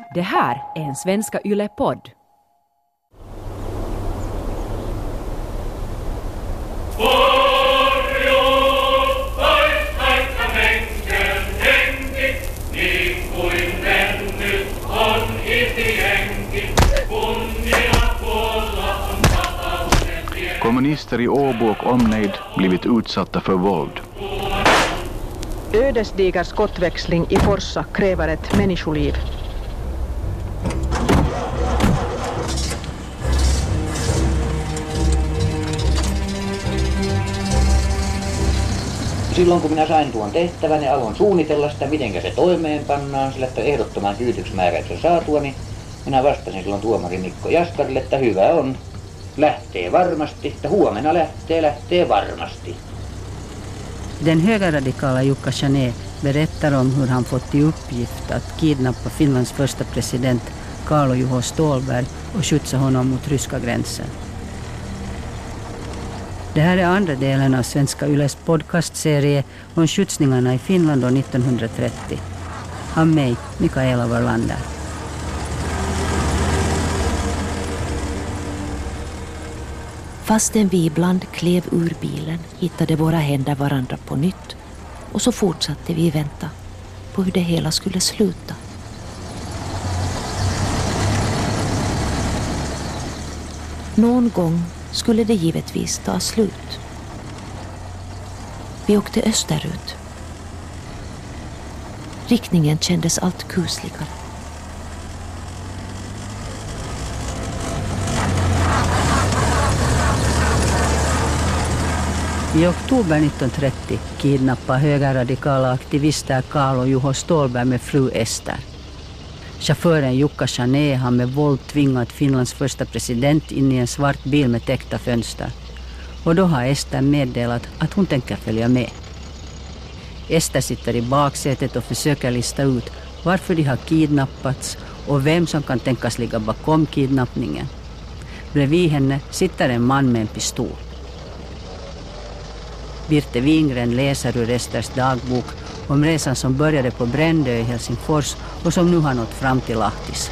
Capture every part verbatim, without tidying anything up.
Det här är en Svenska Yle-podd. Kommunister i Åbo och omnejd blivit utsatta för våld. Ödesdiger skottväxling i Forsa kräver ett människoliv. Silloin kun minä sain tuon tehtävän ja aloin suunnitella sitä, miten se toimeenpannaan, sillä että ehdottoman kyyditysmääräyksen saatua, niin minä vastasin silloin tuomari Mikko Jaskarille, että hyvä on, lähtee varmasti, että huomenna lähtee, lähtee varmasti. Den högerradikala Jukka Chané berättar om hur han fått i uppgift att kidnappa Finlands första president Carl-Juho Ståhlberg och skjutsa honom mot ryska gränsen. Det här är andra delen av Svenska Yles podcastserie om skjutsningarna i Finland år nittonhundratrettio. Av mig, Mikaela Varlander. Fastän vi ibland klev ur bilen hittade våra händer varandra på nytt och så fortsatte vi vänta på hur det hela skulle sluta. Någon gång skulle det givetvis ta slut. Vi åkte österut. Riktningen kändes allt kusligare. I oktober nittonhundratrettio kidnappade högerradikala aktivister Carl-Juho Ståhlberg med fru Ester. Chauffören Jukka Chané har med våld tvingat Finlands första president in i en svart bil med täckta fönster. Och då har Ester meddelat att hon tänker följa med. Ester sitter i baksätet och försöker lista ut varför de har kidnappats och vem som kan tänkas ligga bakom kidnappningen. Bredvid henne sitter en man med en pistol. Birte Wingren läser ur Esters dagbok om resan som började på Brändö i Helsingfors och som nu har nått fram till Lahtis.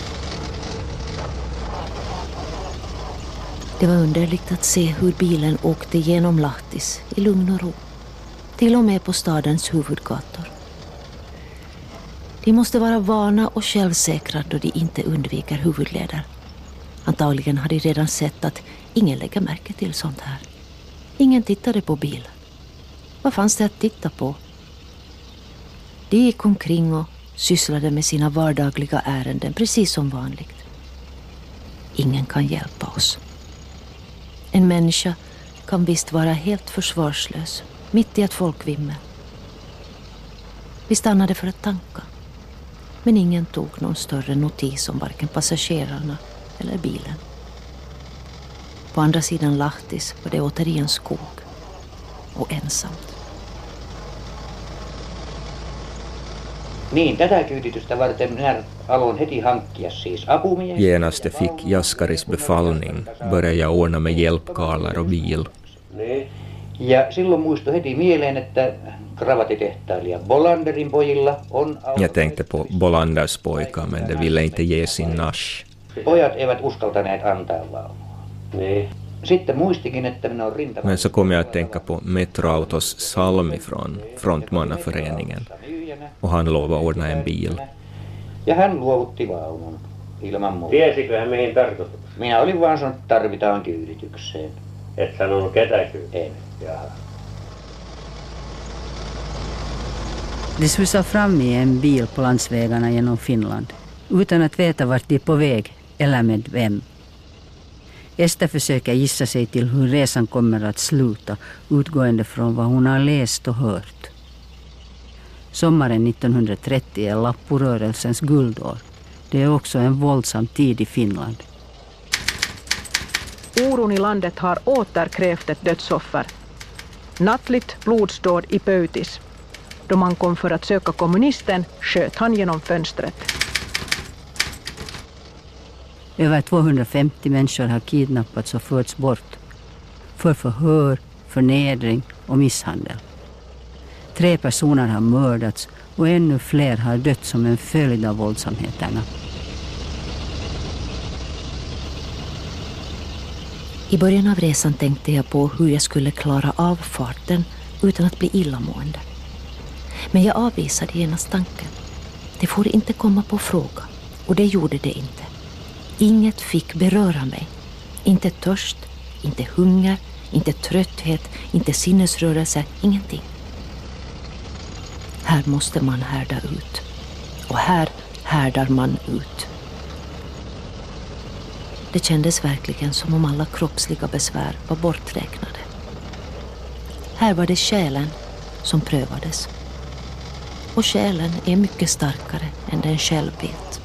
Det var underligt att se hur bilen åkte genom Lahtis i lugn och ro. Till och med på stadens huvudgator. De måste vara vana och självsäkra då de inte undviker huvudleder. Antagligen har de redan sett att ingen lägger märke till sånt här. Ingen tittade på bilen. Vad fanns det att titta på? De gick omkring och sysslade med sina vardagliga ärenden precis som vanligt. Ingen kan hjälpa oss. En människa kan visst vara helt försvarslös mitt i ett folkvimmel. Vi stannade för att tanka. Men ingen tog någon större notis om varken passagerarna eller bilen. På andra sidan Lahtis var det återigen skog och ensamt. Niin, tätä kyyditystä varten minä aloin heti hankkia siis apumia. Genast fick Jaskaris befallning började jag ordna med hjälpkarlar och bil. Ja silloin muistui heti mieleen, että kravatitehtailija Bolanderin pojilla on... Jag tänkte på Bolanders pojkar, men de ville inte ge sin nash. Pojat eivät uskaltaneet antaa vaunua. Nej. Sitten muistikin, että minä olen rintamassa. Men så kom jag att tänka på Metroautos Salmi från Frontmannaföreningen. Och han lovade ordna en bil. Ja hän luovutti vaunun ilman muuta. Tiesikö hän mihin tarkoitukseen? Minä olin vaan sanonut, että tarvitaan kyyditykseen. Et sanonut ketä kyyditykseen? En. Jaha. De susar fram i en bil på landsvägarna genom Finland. Utan att veta vart de är på väg eller med vem. Ester försöker gissa sig till hur resan kommer att sluta utgående från vad hon har läst och hört. Sommaren nittonhundratrettio är Lapporörelsens guldår. Det är också en våldsam tid i Finland. Oron i landet har åter krävt ett dödsoffer. Nattligt blodsdåd i Pöytis. Då man kom för att söka kommunisten sköt han genom fönstret. Över tvåhundrafemtio människor har kidnappats och förts bort. För förhör, förnedring och misshandel. Tre personer har mördats och ännu fler har dött som en följd av våldsamheterna. I början av resan tänkte jag på hur jag skulle klara av farten utan att bli illamående. Men jag avvisade genast tanken. Det får inte komma på fråga, och det gjorde det inte. Inget fick beröra mig. Inte törst, inte hunger, inte trötthet, inte sinnesrörelse, ingenting. Här måste man härda ut. Och här härdar man ut. Det kändes verkligen som om alla kroppsliga besvär var borträknade. Här var det själen som prövades. Och själen är mycket starkare än den själv vet.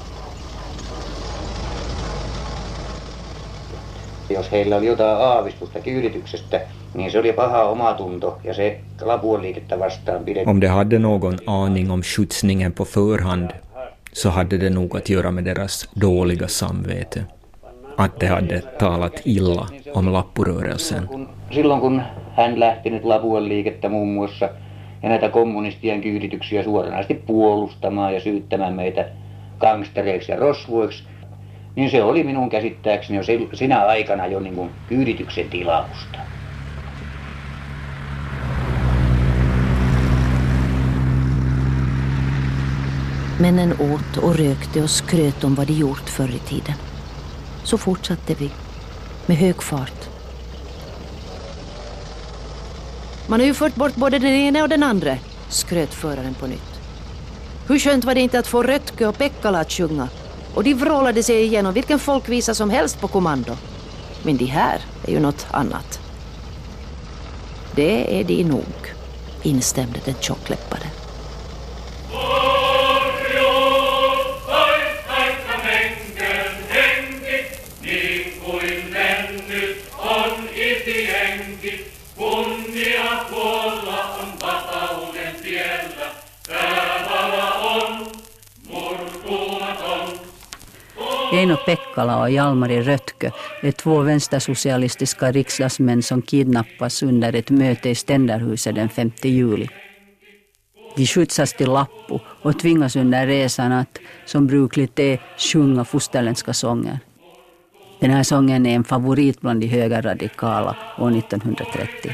Jos heillä oli jotain aavistusta kyydityksestä, niin se oli paha omatunto ja se lapuoliikettä vastaan pidettiin. Om de hade någon aning om skjutsningen på förhand så hade det nog att göra med deras dåliga samvete. Att de hade talat illa om lappurörelsen. Silloin kun hän lähti nyt lapuoliikettä muun muassa ja näitä kommunistien kyydityksiä suoranaisesti puolustamaan ja syyttämään meitä gangstereiksi ja rosvoiksi, niin se oli minun käsittääkseni jo sinä aikana jo niin kuin kyydityksen tilausta. Männen åt och rökte och skröt om vad de gjort förr i tiden. Så fortsatte vi med hög fart. Man har ju fört bort både den ena och den andra, skröt föraren på nytt. Hur skönt var det inte att få Rötke och Pekkala att sjunga? Och de vrålade sig igenom vilken folkvisa som helst på kommando. Men de här är ju något annat. Det är de nog, instämde den tjockläppade. Eino Pekkala och Jalmari Rötke är två vänstersocialistiska riksdagsmän som kidnappas under ett möte i Ständerhuset den femte juli. De skjutsas till Lappu och tvingas under resan att, som brukligt är, sjunga fosterländska sånger. Den här sången är en favorit bland de högerradikala år nittonhundratrettio.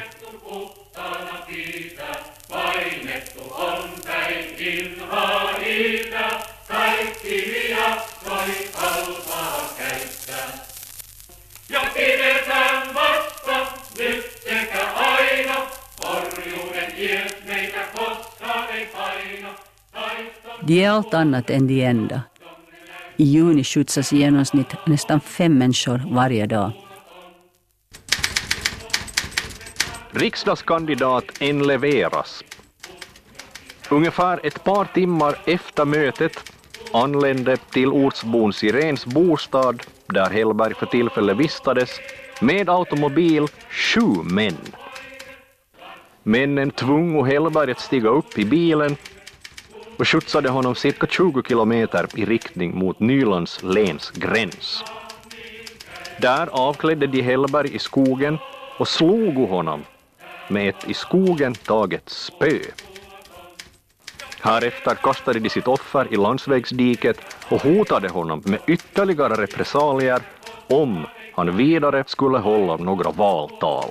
De är allt annat än de enda. I juni skjutsas i genomsnitt nästan fem människor varje dag. Riksdagskandidat enleveras. Ungefär ett par timmar efter mötet anlände till ortsbon Sirens bostad, där Hellberg för tillfället vistades, med automobil sju män. Männen tvung Hellberg att stiga upp i bilen och skjutsade honom cirka tjugo kilometer i riktning mot Nylands läns gräns. Där avklädde de Hellberg i skogen och slog honom med ett i skogen taget spö. Härefter kastade de sitt offer i landsvägsdiket och hotade honom med ytterligare repressalier om han vidare skulle hålla några valtal.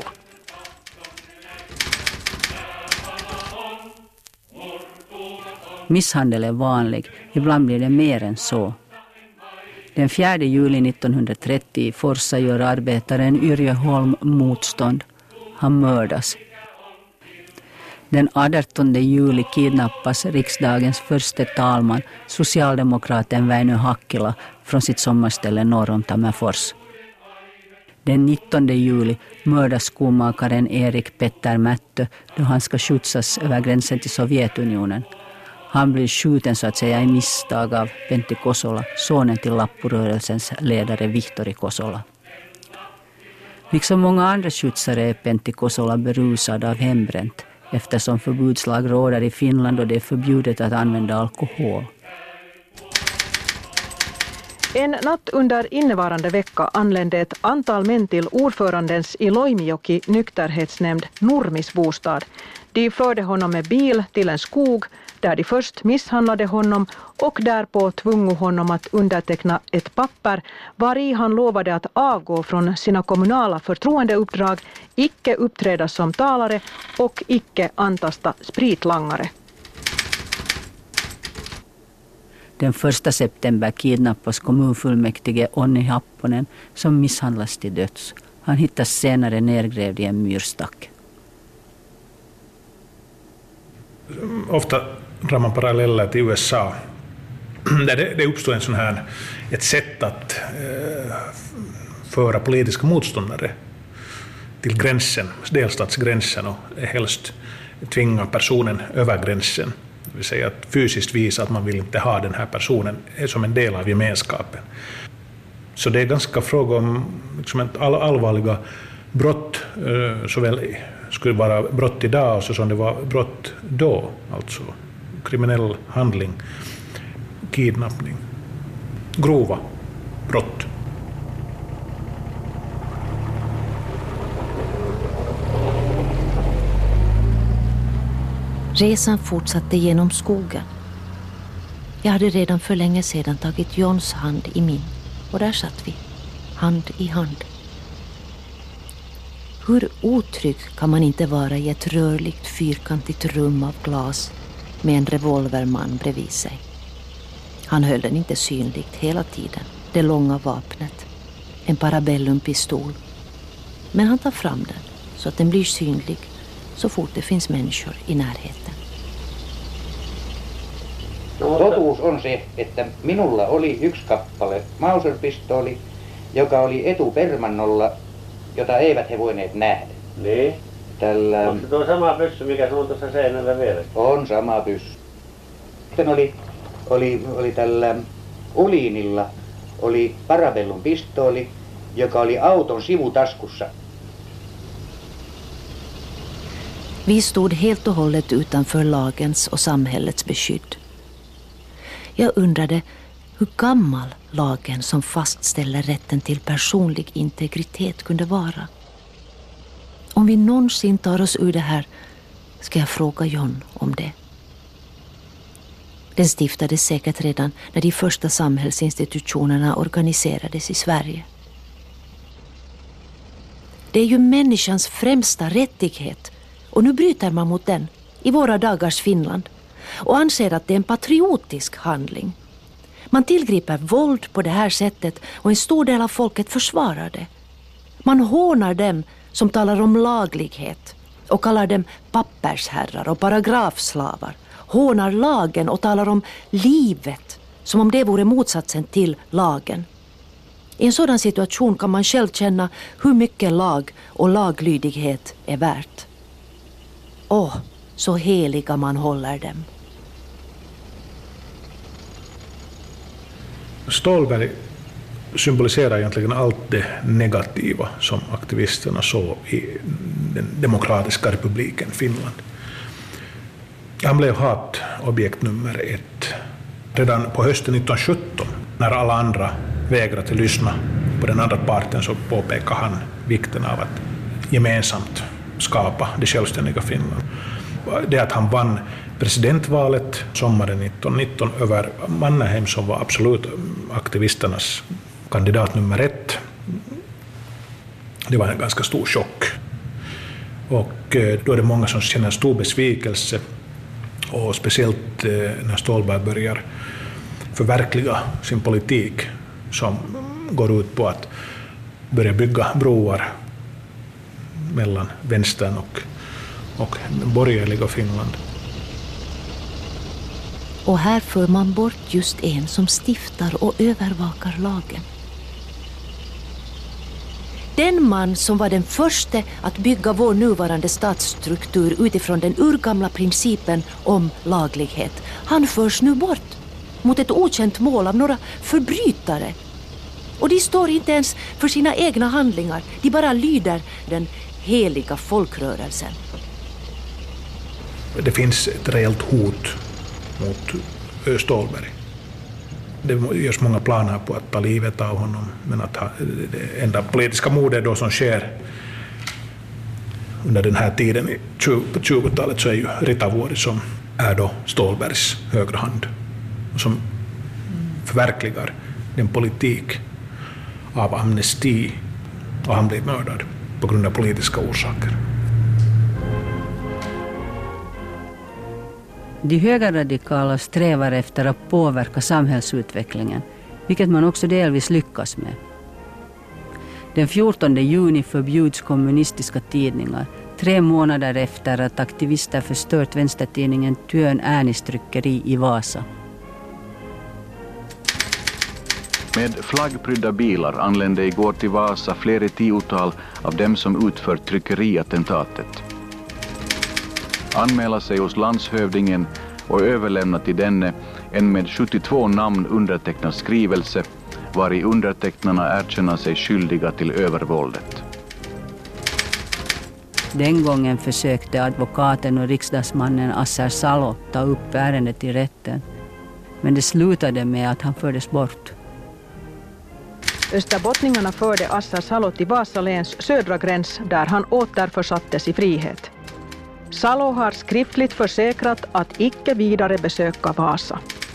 Misshandel är vanlig, ibland blir det mer än så. Den fjärde juli nittonhundratrettio i Forsa gör arbetaren Yrjö Holm motstånd. Han mördas. Den artonde juli kidnappas riksdagens första talman, socialdemokraten Väinö Hakkila, från sitt sommarställe norr om Tammerfors. Den nittonde juli mördas skomakaren Erik Petter Mättö då han ska skjutsas över gränsen till Sovjetunionen. Han blir skjuten så att säga i misstag av Pentti Kosola, sonen till Lappurörelsens ledare Vihtori Kosola. Liksom många andra skjutsare är Pentti Kosola berusad av hembränt, eftersom förbudslag råder i Finland och det är förbjudet att använda alkohol. En natt under innevarande vecka anlände ett antal män till ordförandens i Loimijoki nykterhetsnämnd Nurmis bostad. De förde honom med bil till en skog där de först misshandlade honom och därpå tvungo honom att underteckna ett papper var i han lovade att avgå från sina kommunala förtroendeuppdrag, icke uppträda som talare och icke antasta spritlangare. Den första september kidnappas kommunfullmäktige Onni Happonen som misshandlas till döds. Han hittas senare nedgrävd i en myrstack. Ofta drar man paralleller till U S A. Där det, det uppstår en sån här, ett sätt att eh, föra politiska motståndare till gränsen, delstatsgränsen, och helst tvinga personen över gränsen. Det vill säga att fysiskt visa att man vill inte ha den här personen som en del av gemenskapen. Så det är ganska fråga om liksom ett all, allvarliga brott, eh, såväl skulle vara brott idag och så som det var brott då, alltså kriminell handling, kidnappning, grova brott. Resan fortsatte genom skogen. Jag hade redan för länge sedan tagit Johns hand i min, och där satt vi, hand i hand. Hur otrygg kan man inte vara i ett rörligt fyrkantigt rum av glas med en revolverman bredvid sig? Han höll den inte synligt hela tiden, det långa vapnet, en parabellumpistol. Men han tar fram den så att den blir synlig så fort det finns människor i närheten. Totuus on se, että minulla oli yksi kappale Mauser-pistooli, joka oli etupermannolla, jota eivät he voineet nähdä. Niin? Tällä... Onko se tuo sama pyssy, mikä sulla on tuossa seinällä vieressä? On sama pyssy. Sitten oli, oli, oli tällä Uliinilla oli parabellum pistooli, joka oli auton sivutaskussa. Vi stod helt och hållet utanför lagens och samhällets beskydd. Jag undrade hur gammal lagen som fastställer rätten till personlig integritet kunde vara. Om vi någonsin tar oss ur det här ska jag fråga John om det. Den stiftades säkert redan när de första samhällsinstitutionerna organiserades i Sverige. Det är ju människans främsta rättighet, och nu bryter man mot den i våra dagars Finland och anser att det är en patriotisk handling. Man tillgriper våld på det här sättet och en stor del av folket försvarar det. Man hånar dem som talar om laglighet och kallar dem pappersherrar och paragrafslavar. Hånar lagen och talar om livet som om det vore motsatsen till lagen. I en sådan situation kan man själv känna hur mycket lag och laglydighet är värt. Åh, så heliga man håller dem. Ståhlberg symboliserar egentligen allt det negativa som aktivisterna såg i den demokratiska republiken Finland. Han blev hatobjekt nummer ett. Redan på hösten nittonhundrasjutton, när alla andra vägrade lyssna på den andra parten, så påpekade han vikten av att gemensamt skapa det självständiga Finland. Det att han vann presidentvalet sommaren nittonhundranitton över Mannerheim, som var absolut aktivisternas kandidat nummer ett, det var en ganska stor chock. Och då är det många som känner stor besvikelse, och speciellt när Ståhlberg börjar förverkliga sin politik som går ut på att börja bygga broar mellan vänstern och, och borgerliga Finland. Och här för man bort just en som stiftar och övervakar lagen. Den man som var den första att bygga vår nuvarande statsstruktur utifrån den urgamla principen om laglighet, han förs nu bort mot ett okänt mål av några förbrytare. Och de står inte ens för sina egna handlingar, de bara lyder den heliga folkrörelsen. Det finns ett reellt hot mot Ståhlberg. Det görs många planer på att ta livet av honom, men att ha, det enda politiska mordet då som sker under den här tiden på tjugotalet så är ju Rita Vuori som är då Ståhlbergs högra hand, som förverkligar den politik av amnesti, och han blev mördad på grund av politiska orsaker. De högerradikala strävar efter att påverka samhällsutvecklingen, vilket man också delvis lyckas med. Den fjortonde juni förbjuds kommunistiska tidningar, tre månader efter att aktivister förstört vänstertidningen Työn Äänistryckeri i Vasa. Med flaggprydda bilar anlände igår till Vasa flera tiotal av dem som utfört tryckeriattentatet. Anmäla sig hos landshövdingen och överlämna till denne en med sjuttiotvå namn undertecknad skrivelse, var i undertecknarna erkänner sig skyldiga till övervåldet. Den gången försökte advokaten och riksdagsmannen Assar Salo ta upp ärendet i rätten, men det slutade med att han fördes bort. Österbottningarna förde Assar Salo till Vasaläns södra gräns, där han återförsattes i frihet. Salo har skriftligt försäkrat att icke vidare besöka Vasa.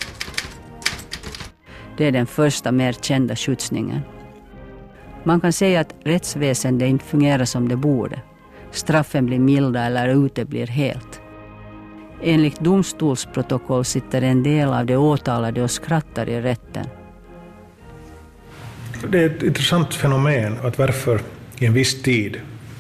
Det är den första mer kända skjutsningen. Man kan säga att rättsväsendet inte fungerar som det borde. Straffen blir milda eller uteblir helt. Enligt domstolsprotokoll sitter en del av de åtalade och skrattar i rätten. Det är ett intressant fenomen att varför i en viss tid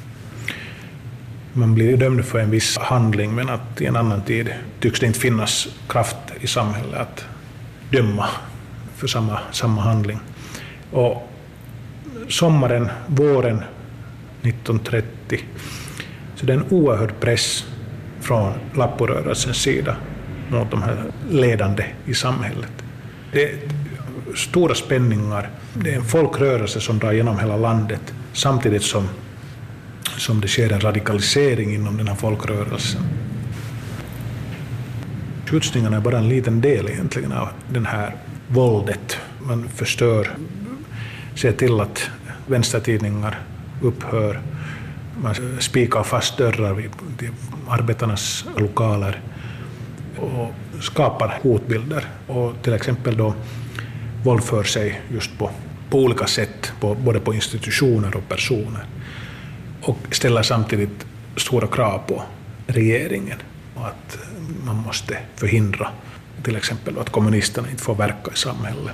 man blir dömd för en viss handling, men att i en annan tid tycks det inte finnas kraft i samhället att döma för samma, samma handling. Och sommaren, våren nittonhundratrettio, så det är en oerhörd press från Lapporörelsens sida mot de här ledande i samhället. Det är stora spänningar. Det är en folkrörelse som drar genom hela landet, samtidigt som, som det sker en radikalisering inom den här folkrörelsen. Skjutsningarna är bara en liten del egentligen av den här våldet. Man förstör, ser till att vänstertidningar upphör. Man spikar fast dörrar vid arbetarnas lokaler och skapar hotbilder. Och till exempel då våldför sig just på, på olika sätt, på, både på institutioner och personer. Och ställer samtidigt stora krav på regeringen. Och att man måste förhindra till exempel att kommunisterna inte får verka i samhället.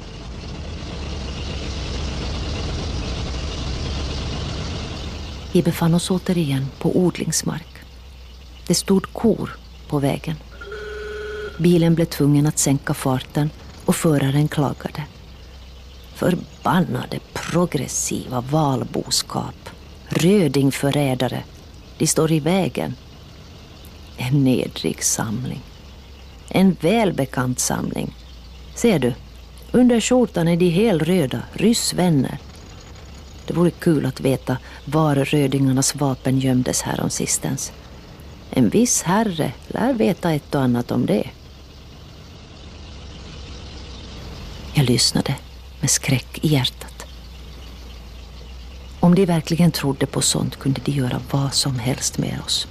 Vi befann oss återigen på odlingsmark. Det stod kor på vägen. Bilen blev tvungen att sänka farten och föraren klagade. Förbannade progressiva valboskap. Rödingförrädare. De står i vägen. En nedrig samling. En välbekant samling. Ser du, under skjortan är de helröda, ryssvänner. Det vore kul att veta var rödingarnas vapen gömdes här om sistens. En viss herre lär veta ett och annat om det. Jag lyssnade med skräck i hjärtat. Om de verkligen trodde på sånt kunde de göra vad som helst med oss.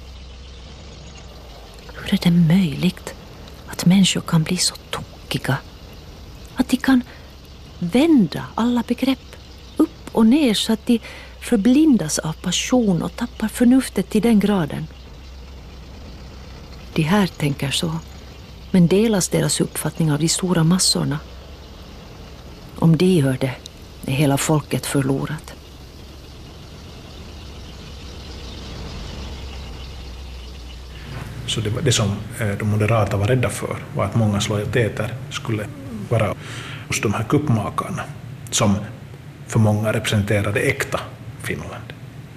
Hur är det möjligt att människor kan bli så tokiga? Att de kan vända alla begrepp upp och ner så att de förblindas av passion och tappar förnuftet till den graden. De här tänker så, men delas deras uppfattning av de stora massorna? Om de gör det är hela folket förlorat. Så det, var det som de moderata var rädda för var att många lojaliteter skulle vara hos de här kuppmakarna som för många representerade äkta Finland.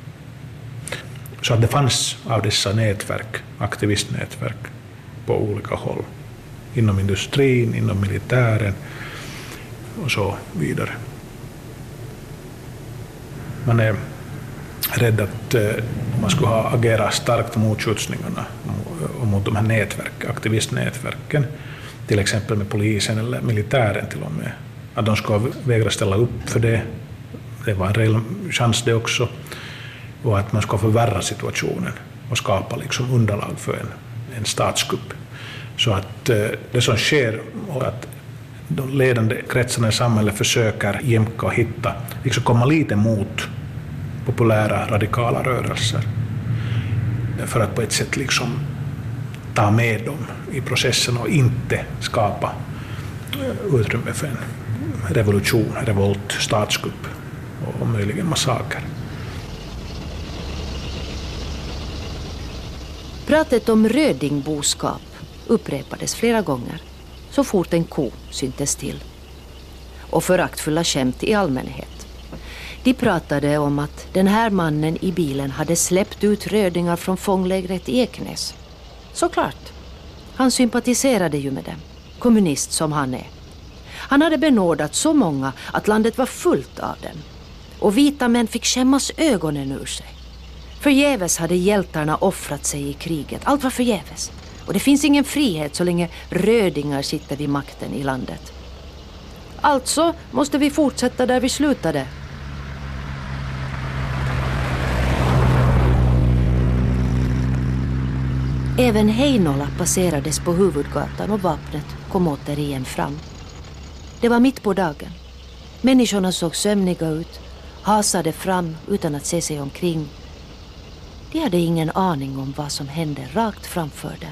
Så att det fanns av dessa nätverk, aktivistnätverk på olika håll. Inom industrin, inom militären och så vidare. Man är rädd att eh, man skulle ha agerat starkt mot skjutsningarna och mot de här nätverk, aktivistnätverken, till exempel med polisen eller militären till och med. Att de ska vägra ställa upp för det. Det var en reell chans det också. Och att man ska förvärra situationen och skapa liksom underlag för en, en statskupp. Så att det som sker är att de ledande kretsarna i samhället försöker jämka och hitta, liksom komma lite mot populära radikala rörelser för att på ett sätt liksom ta med dem i processen och inte skapa utrymme för en revolution, revolt, statskupp och möjligen massaker. Pratet om rödingboskap upprepades flera gånger så fort en ko syntes till. Och föraktfulla skämt i allmänhet. De pratade om att den här mannen i bilen hade släppt ut rödingar från fånglägret i Eknäs. Såklart. Han sympatiserade ju med dem, kommunist som han är. Han hade benådat så många att landet var fullt av dem. Och vita män fick skämmas ögonen ur sig. Förgäves hade hjältarna offrat sig i kriget. Allt var förgäves. Och det finns ingen frihet så länge rödingar sitter vid makten i landet. Alltså måste vi fortsätta där vi slutade. Även Heinola passerades på huvudgatan och vapnet kom återigen fram. Det var mitt på dagen. Människorna såg sömniga ut, hasade fram utan att se sig omkring. De hade ingen aning om vad som hände rakt framför dem.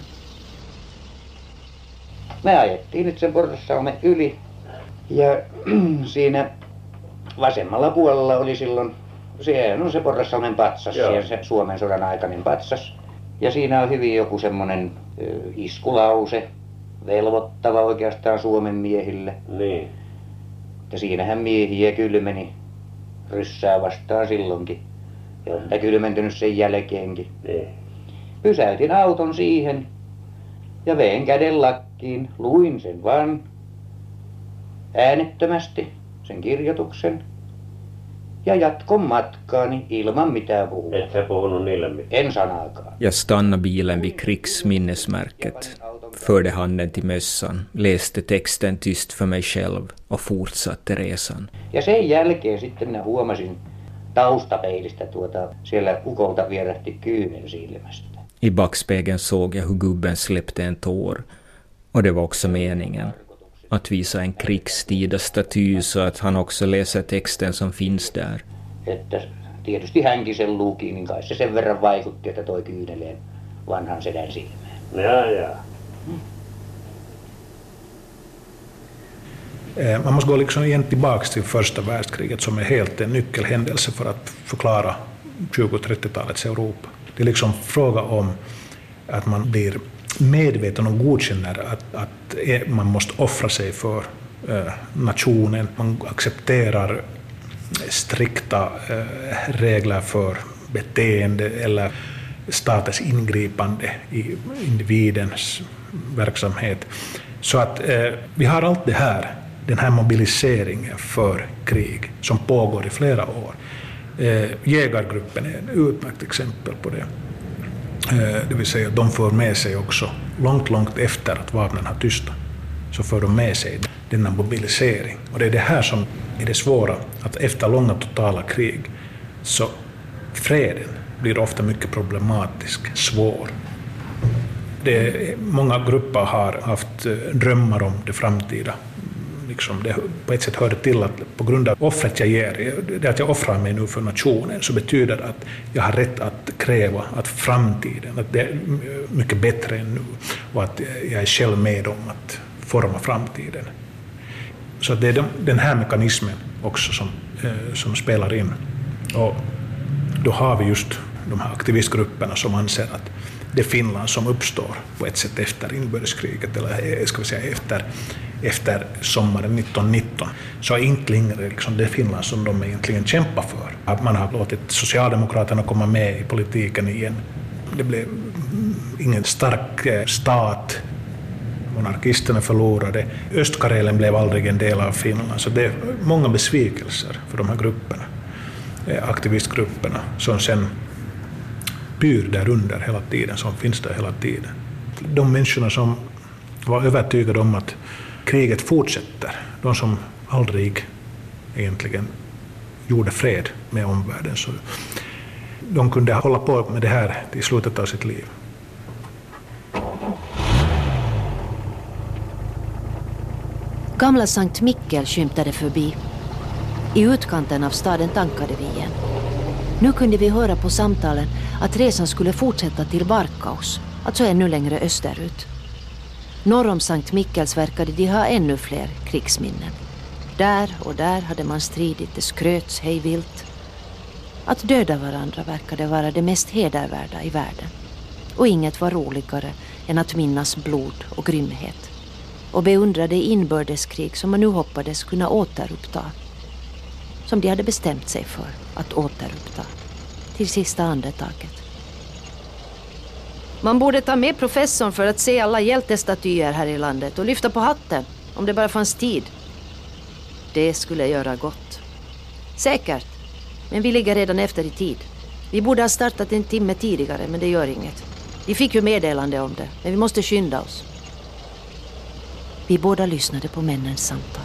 Me ajettiin nyt sen Porrassalmen yli ja siinä vasemmalla puolella oli silloin, se on se Porrassalmen patsas, se Suomen sodan aikainen patsas. Ja siinä on hyvin joku semmoinen iskulause, velvoittava oikeastaan Suomen miehille. Niin. Että siinähän miehiä kylmeni ryssää vastaan silloinkin. Ja on kylmentynyt sen jälkeenkin. Niin. Pysäytin auton siihen ja vein käden lakkiin, luin sen vaan äänettömästi, sen kirjoituksen. Ja jatkon matkaani ilman mitään puhua. Et sä puhunut niille mitään? En sanaakaan. Jag stannade bilen vid krigsminnesmärket, förde handen till mössan, läste texten tyst för mig själv och fortsatte resan. Ja sen jälkeen sitten minä huomasin taustapeilistä tuota, siellä ukolta vierähti kyynel silmästä. I backspegeln såg jag hur gubben släppte en tår, och det var också meningen. Att visa en krigstida staty så att han också läser texten som finns där. Että tietysti hänkin sen luki, niin kai se sen verran vaikutti, että toi kyyneleen vanhan sedän silmään. Ja, ja. Man måste gå liksom igen tillbaka till första världskriget som är helt en nyckelhändelse för att förklara tjugo- och trettiotalets Europa. Det är liksom fråga om att man blir medveten och godkänner att, att man måste offra sig för eh, nationen. Man accepterar strikta eh, regler för beteende eller statens ingripande i individens verksamhet. Så att eh, vi har allt det här, den här mobiliseringen för krig som pågår i flera år. Eh, jägargruppen är ett utmärkt exempel på det. Det vill säga att de får med sig också, långt, långt efter att vapnen har tystat, så får de med sig denna mobilisering. Och det är det här som är det svåra, att efter långa totala krig så freden blir ofta mycket problematisk, svår. Det, många grupper har haft drömmar om det framtida. Liksom det på ett sätt hörde till att på grund av offret jag ger, det att jag offrar mig nu för nationen, så betyder det att jag har rätt att kräva att framtiden, att det är mycket bättre än nu och att jag är själv med om att forma framtiden. Så det är den här mekanismen också som, som spelar in. Och då har vi just de här aktivistgrupperna som anser att det Finland som uppstår på ett sätt efter inbördeskriget, eller ska vi säga efter, efter sommaren nittonhundranitton, så är inte längre liksom det Finland som de egentligen kämpar för. Att man har låtit Socialdemokraterna komma med i politiken igen. Det blev ingen stark stat. Monarkisterna förlorade. Östkarelen blev aldrig en del av Finland. Så det är många besvikelser för de här grupperna, aktivistgrupperna, som sen pyr där under hela tiden, som finns där hela tiden. De människorna som var övertygade om att kriget fortsätter, de som aldrig egentligen gjorde fred med omvärlden, så de kunde hålla på med det här till slutet av sitt liv. Gamla Sankt Mikkel skymtade förbi. I utkanten av staden tankade vi igen. Nu kunde vi höra på samtalen att resan skulle fortsätta till Varkaus, alltså ännu längre österut. Norr om Sankt Mikkels verkade de ha ännu fler krigsminnen. Där och där hade man stridit, det skröts hej vilt. Att döda varandra verkade vara det mest hedervärda i världen. Och inget var roligare än att minnas blod och grymhet. Och beundra det inbördeskrig som man nu hoppades kunna återuppta. Som de hade bestämt sig för att återuppta. Till sista andetaget. Man borde ta med professorn för att se alla hjältestatyer här i landet och lyfta på hatten om det bara fanns tid. Det skulle göra gott. Säkert, men vi ligger redan efter i tid. Vi borde ha startat en timme tidigare, men det gör inget. Vi fick ju meddelande om det, men vi måste skynda oss. Vi båda lyssnade på männens samtal.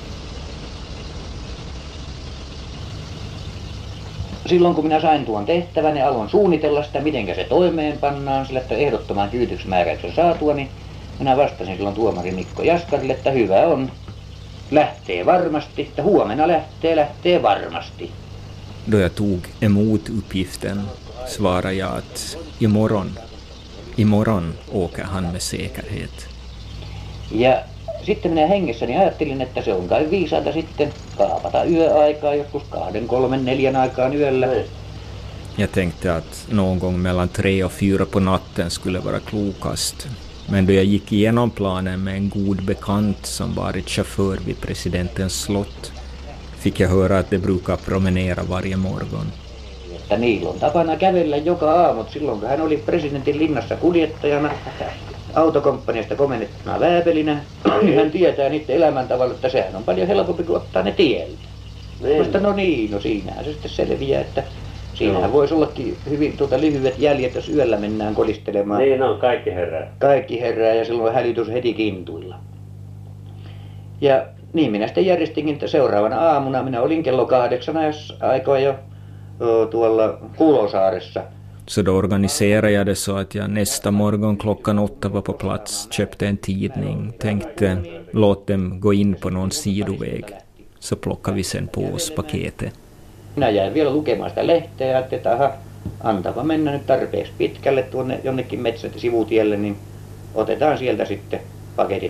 Silloin kun minä sain tuon tehtävän ja aloin suunnitella sitä, miten se toimeenpannaan, sillä että ehdottoman kyytyksmääräyksen saatua, niin minä vastasin silloin tuomari Mikko Jaskarille, että hyvä on, lähtee varmasti, että huomenna lähtee, lähtee varmasti. Då jag tog emot uppgiften svarade jag att imorgon, imorgon åker han med säkerhet. Ja sitten minä hengessäni ajattelin, että se on kai viisaata sitten kaapata yöaikaa, joskus kahden, kolmen, neljän aikaan yöllä. Jag tänkte att någon gång mellan tre och fyra på natten skulle vara klokast. Men då jag gick igenom planen med en god bekant som varit chaufför vid presidentens slott fick jag höra att det brukar promenera varje morgon. Että niillä on tapana kävellä joka aamut silloin, kun hän oli presidentin linnassa kuljettajana, autokomppaniasta komennettuna vääpelinä, niin hän tietää niiden elämäntavalla, että sehän on paljon helpompi kuin ottaa ne tielle. Mutta no niin, no siinähän se sitten selviää, että siinähän voisi ollakin hyvin tuota lyhyet jäljet, jos yöllä mennään kolistelemaan. Niin on, kaikki herää. Kaikki herää ja silloin hälytys heti kintuilla. Ja niin minä sitten järjestinkin, että seuraavana aamuna minä olin kello kahdeksan aikaa jo tuolla Kulosaaressa. Så då organiserade jag det så att jag nästa morgon klockan åtta var på plats, köpte en tidning, tänkte låt dem gå in på någon sidoväg. Så plockade vi sen på oss paketet. Minä jäin vielä lukemaan sitä lehteä ja ajattelin, että aha, antava mennä nyt tarpeeksi pitkälle tuonne jonnekin metsät sivutielle, niin otetaan sieltä sitten paketit.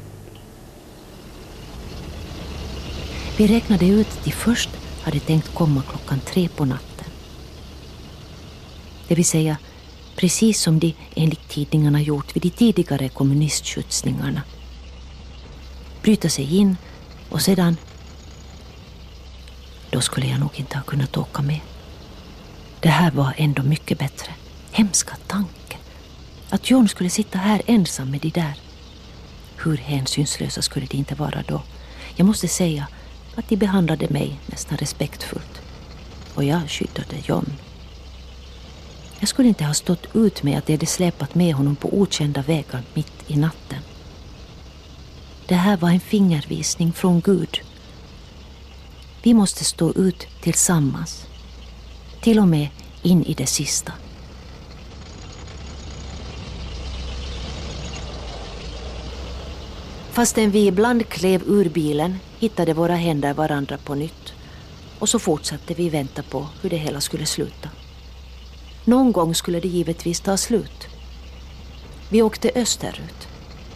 Vi räknade ut att de först hade tänkt komma klockan tre på natten. Det vill säga precis som de enligt tidningarna gjort vid de tidigare kommunistskjutsningarna. Bryta sig in och sedan... Då skulle jag nog inte ha kunnat åka med. Det här var ändå mycket bättre. Hemska tanke. Att John skulle sitta här ensam med de där. Hur hänsynslösa skulle de inte vara då? Jag måste säga att de behandlade mig nästan respektfullt. Och jag skyddade John. Jag skulle inte ha stått ut med att de hade släpat med honom på okända vägar mitt i natten. Det här var en fingervisning från Gud. Vi måste stå ut tillsammans. Till och med in i det sista. Fastän vi ibland klev ur bilen hittade våra händer varandra på nytt. Och så fortsatte vi vänta på hur det hela skulle sluta. Någon gång skulle det givetvis ta slut. Vi åkte österut.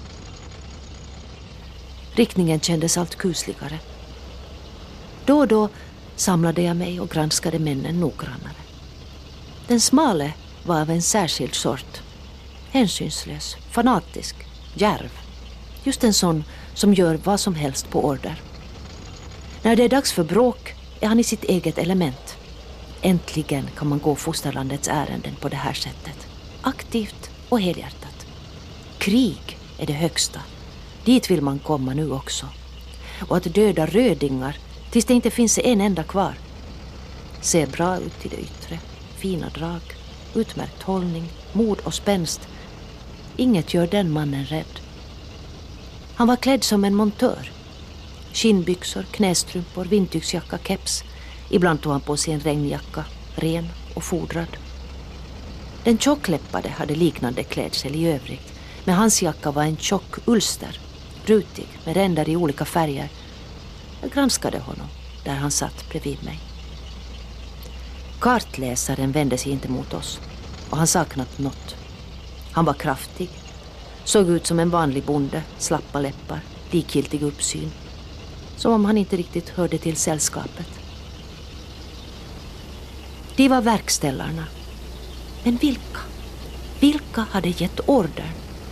Riktningen kändes allt kusligare. Då och då samlade jag mig och granskade männen noggrannare. Den smale var av en särskild sort. Hänsynslös, fanatisk, djärv. Just en sån som gör vad som helst på order. När det är dags för bråk är han i sitt eget element. Äntligen kan man gå fosterlandets ärenden på det här sättet. Aktivt och helhjärtat. Krig är det högsta. Dit vill man komma nu också. Och att döda rödingar tills det inte finns en enda kvar. Ser bra ut i det yttre. Fina drag. Utmärkt hållning. Mod och spänst. Inget gör den mannen rädd. Han var klädd som en montör. Skinnbyxor, knästrumpor, vindtygsjacka, keps. Ibland tog han på sig en regnjacka, ren och fodrad. Den tjockläppade hade liknande klädsel i övrigt, men hans jacka var en tjock ulster, rutig med ränder i olika färger. Jag granskade honom där han satt bredvid mig. Kartläsaren vände sig inte mot oss och han sa knappt något. Han var kraftig, såg ut som en vanlig bonde, slappa läppar, likgiltig uppsyn. Som om han inte riktigt hörde till sällskapet. De var verkställarna. Men vilka? Vilka hade gett ordern?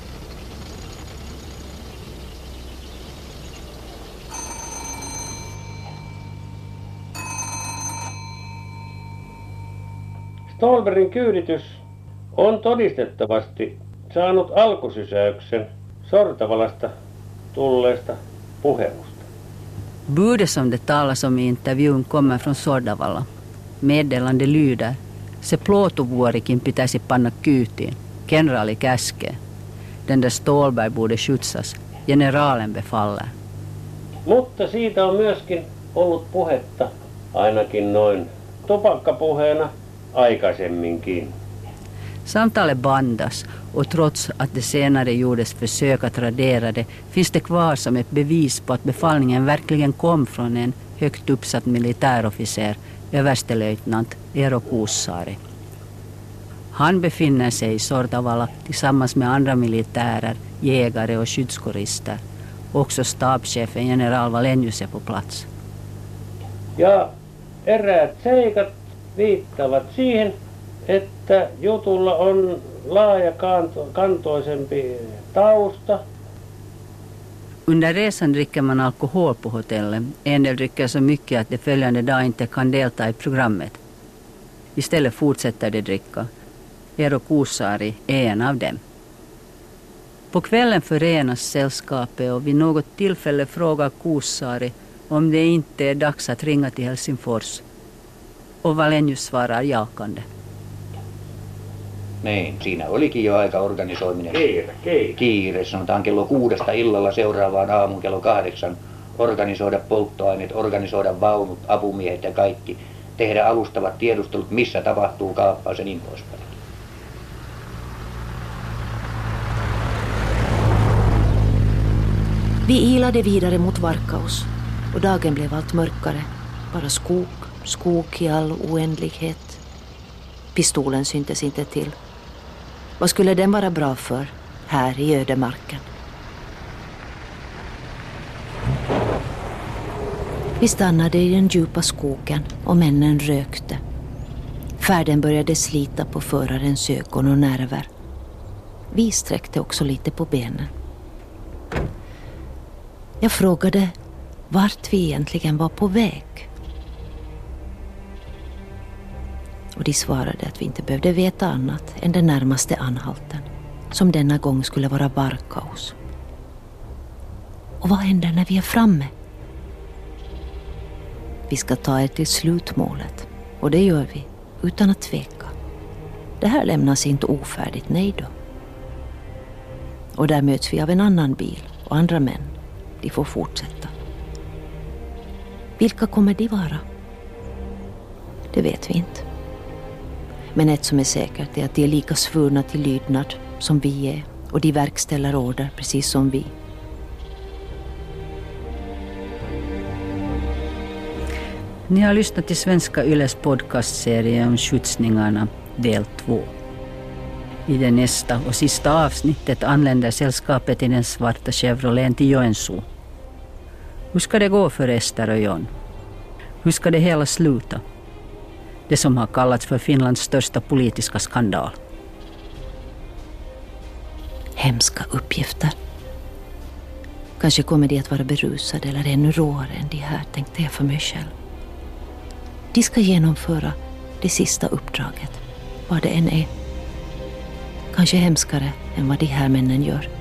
Ståhlbergin kyyditys on todistettavasti saanut alkusysäyksen Sortavalasta tulleesta puhelusta. Budet som det talas om i intervjun kommer från Sordavalla. Meddelande lyder: se plåtovuorikin pitäisi panna kyytiin. Kenraali käskee. Den där Ståhlberg borde skjutsas. Generalen befaller. Mutta siitä on myöskin ollut puhetta, ainakin noin tupakkapuheena aikaisemminkin. Samtalet bandas och trots att det senare gjordes försök att radera det finns det kvar som ett bevis på att befallningen verkligen kom från en högt uppsatt militärofficer, överstelöjtnant Eero Kuussaari. Han befinner sig i Sortavala tillsammans med andra militärer, jägare och skyddskårister. Också stabschefen general Wallenius är på plats. Ja eräät seikat viittavat siihen, että jutulla on laaja kanto, kantoisempi tausta. Under resan dricker man alkohol på hotellet. En del dricker så mycket att de följande dag inte kan delta i programmet. Istället fortsätter de dricka. Eero Kuussaari är en av dem. På kvällen förenas sällskapet och vid något tillfälle frågar Kuussaari om det inte är dags att ringa till Helsingfors. Och Wallenius svarar jakande. Niin, siinä olikin jo aika organisoiminen. Kiire, kiire. Kiire, sanotaan kello kuudesta illalla seuraavaan aamun kello kahdeksan. Organisoida polttoaineet, organisoida vaunut, apumiehet ja kaikki. Tehdä alustavat tiedustelut, missä tapahtuu kaappaus ja niin poispäin. Vi ilade vidare mot Varkaus och dagen blev allt mörkare. Bara skog, skog i all oändlighet. Pistolen syntes inte till. Vad skulle den vara bra för här i ödemarken? Vi stannade i den djupa skogen och männen rökte. Färden började slita på förarens ögon och nerver. Vi sträckte också lite på benen. Jag frågade vart vi egentligen var på väg. Och de svarade att vi inte behövde veta annat än den närmaste anhalten, som denna gång skulle vara Varkaus. Och vad händer när vi är framme? Vi ska ta er till slutmålet, och det gör vi utan att tveka. Det här lämnas inte ofärdigt, nej då. Och där möts vi av en annan bil och andra män. De får fortsätta. Vilka kommer de vara? Det vet vi inte. Men ett som är säkert är att de är lika svurna till lydnad som vi är, och de verkställer order precis som vi. Ni har lyssnat till Svenska Yles podcastserie om skjutsningarna del två. I det nästa och sista avsnittet anländer sällskapet i den svarta Chevroleten till Joensuu. Hur ska det gå för Ester och John? Hur ska det hela sluta? Det som har kallats för Finlands största politiska skandal. Hemska uppgifter. Kanske kommer de att vara berusade eller ännu råare än de här, tänkte jag för mig själv. De ska genomföra det sista uppdraget, vad det än är. Kanske hemskare än vad de här männen gör.